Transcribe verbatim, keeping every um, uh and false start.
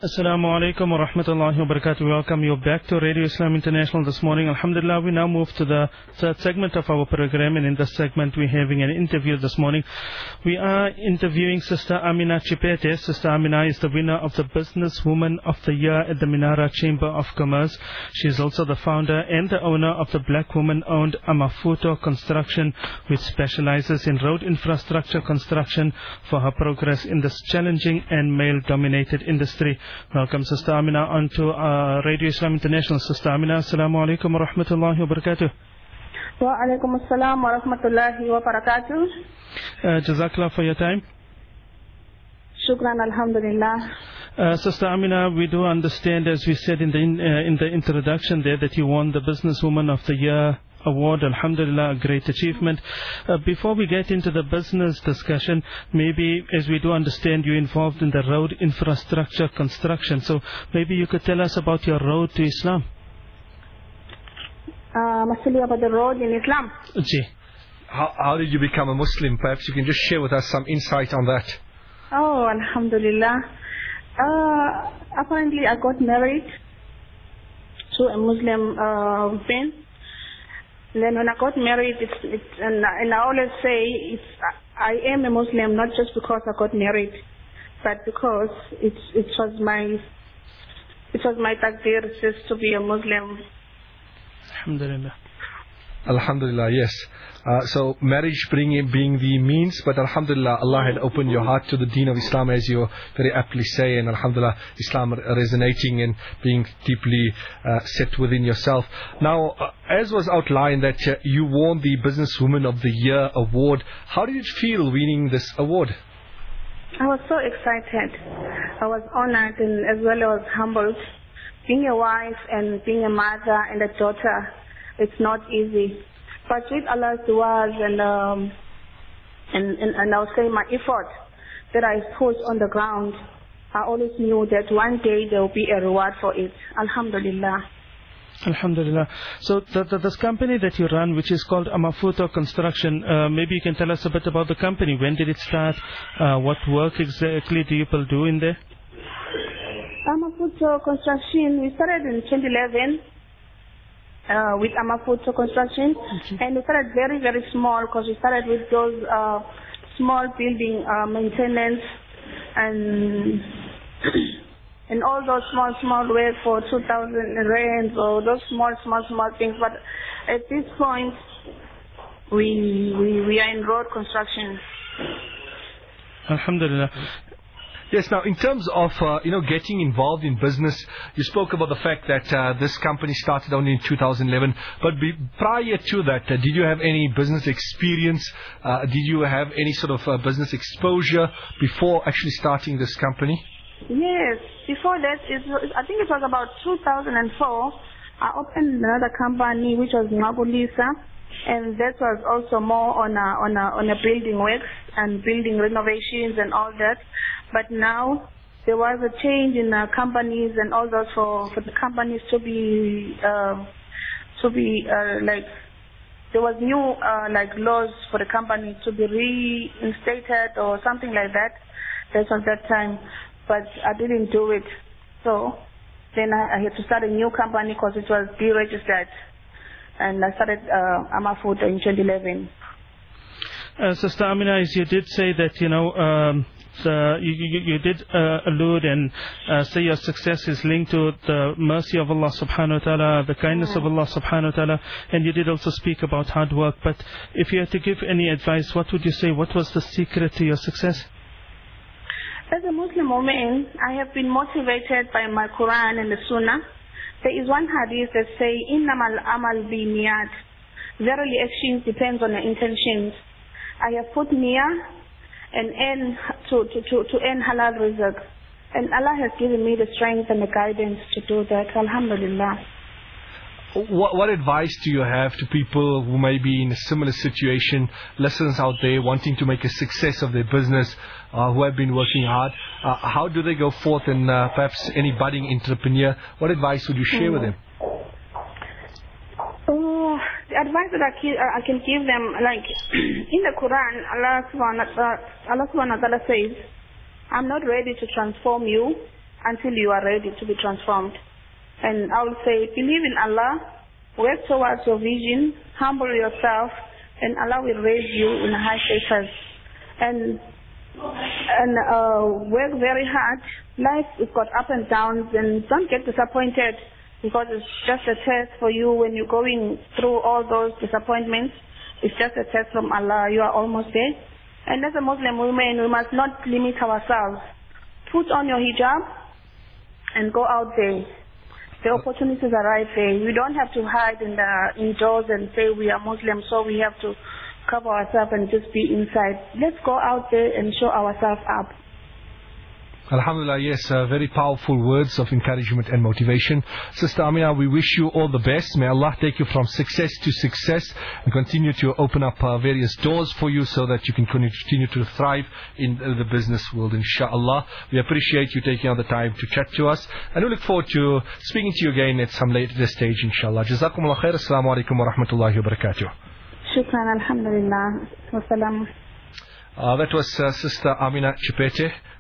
Assalamu alaikum wa rahmatullahi wa barakatuh. We welcome you back to Radio Islam International this morning. Alhamdulillah, we now move to the third segment of our program, and in this segment we're having an interview this morning. We are interviewing Sister Amina Chipete. Sister Amina is the winner of the Businesswoman of the Year at the Minara Chamber of Commerce. She is also the founder and the owner of the black woman-owned Amafuto Construction, which specializes in road infrastructure construction for her progress in this challenging and male-dominated industry. Welcome, Sister Amina, onto uh, Radio Islam International. Sister Amina, Assalamu alaikum wa rahmatullahi wa barakatuh. Wa alaikum assalam wa rahmatullahi wa barakatuh. Uh, Jazakallah for your time. Shukran, alhamdulillah. Uh, Sister Amina, we do understand, as we said in the in, uh, in the introduction there, that you won the Businesswoman of the Year award. Alhamdulillah, a great achievement. Uh, before we get into the business discussion, maybe, as we do understand, you're involved in the road infrastructure construction. So maybe you could tell us about your road to Islam. Uh, Masuli about the road in Islam. Ji. How, how did you become a Muslim? Perhaps you can just share with us some insight on that. Oh, alhamdulillah. Uh, apparently I got married to a Muslim uh, man. Then when I got married, it's, it's and, and I always say it's I am a Muslim not just because I got married, but because it's it was my it was my taqdeer just to be a Muslim. Alhamdulillah. Alhamdulillah, yes. Uh, so marriage being, being the means, but alhamdulillah, Allah had opened your heart to the deen of Islam, as you very aptly say, and alhamdulillah, Islam resonating and being deeply uh, set within yourself. Now, uh, as was outlined that uh, you won the Businesswoman of the Year award, how did it feel winning this award? I was so excited. I was honored and as well as humbled. Being a wife and being a mother and a daughter, it's not easy. But with Allah's du'as and, um, and, and, and I'll say my effort that I put on the ground, I always knew that one day there will be a reward for it. Alhamdulillah. Alhamdulillah. So the, the, this company that you run, which is called Amafuto Construction, uh, maybe you can tell us a bit about the company. When did it start? Uh, what work exactly do you people do in there? Amafuto Construction, we started in twenty eleven. Uh, with Amafuto Construction, okay. And we started very, very small because we started with those uh, small building uh, maintenance and and all those small, small work for two thousand rands or those small, small, small things. But at this point, we we, we are in road construction. Alhamdulillah. Yes, now in terms of, uh, you know, getting involved in business, you spoke about the fact that uh, this company started only in two thousand eleven, but be, prior to that, uh, did you have any business experience? Uh, did you have any sort of uh, business exposure before actually starting this company? Yes, before that, it was, I think it was about two thousand four, I opened another company which was Ngabulisa, and that was also more on a, on a, on a building works and building renovations and all that. But now there was a change in uh, companies and all those for, for the companies to be uh, to be uh, like there was new uh, like laws for the company to be reinstated or something like that. That was that time, but I didn't do it. So then I, I had to start a new company because it was deregistered, and I started uh, Amafuto in twenty eleven. Uh, Sister Amina, as you did say that, you know, um, the, you, you, you did uh, allude and uh, say your success is linked to the mercy of Allah subhanahu wa ta'ala, the kindness yeah. of Allah subhanahu wa ta'ala, and you did also speak about hard work. But if you had to give any advice, what would you say? What was the secret to your success? As a Muslim woman, I have been motivated by my Quran and the Sunnah. There is one hadith that says, Innamal amal bi niyat. Verily, actions depends on the intentions. I have put niyyah and earn to, to, to, to earn halal rizq. And Allah has given me the strength and the guidance to do that. Alhamdulillah. What, what advice do you have to people who may be in a similar situation, listeners out there wanting to make a success of their business, uh, who have been working hard? Uh, how do they go forth, and uh, perhaps any budding entrepreneur, what advice would you share mm-hmm. with them? Oh, the advice that I, ki- I can give them, like in the Quran, Allah subhanahu wa ta'ala says, I'm not ready to transform you until you are ready to be transformed. And I will say, believe in Allah, work towards your vision, humble yourself, and Allah will raise you in high status. And and uh, work very hard. Life has got up and downs, and don't get disappointed because it's just a test for you when you're going through all those disappointments. It's just a test from Allah. You are almost there. And as a Muslim woman, we must not limit ourselves. Put on your hijab and go out there. The opportunities are right there. We don't have to hide in the indoors and say we are Muslims, so we have to cover ourselves and just be inside. Let's go out there and show ourselves up. Alhamdulillah, yes, uh, very powerful words of encouragement and motivation. Sister Amina, we wish you all the best. May Allah take you from success to success and continue to open up uh, various doors for you so that you can continue to thrive in uh, the business world, inshallah. We appreciate you taking out the time to chat to us, and we look forward to speaking to you again at some later stage, inshallah. Jazakumullah khair. Assalamu alaikum wa rahmatullahi wa barakatuh. Shukran, alhamdulillah. Wassalam. Uh, that was uh, Sister Amina Chipete.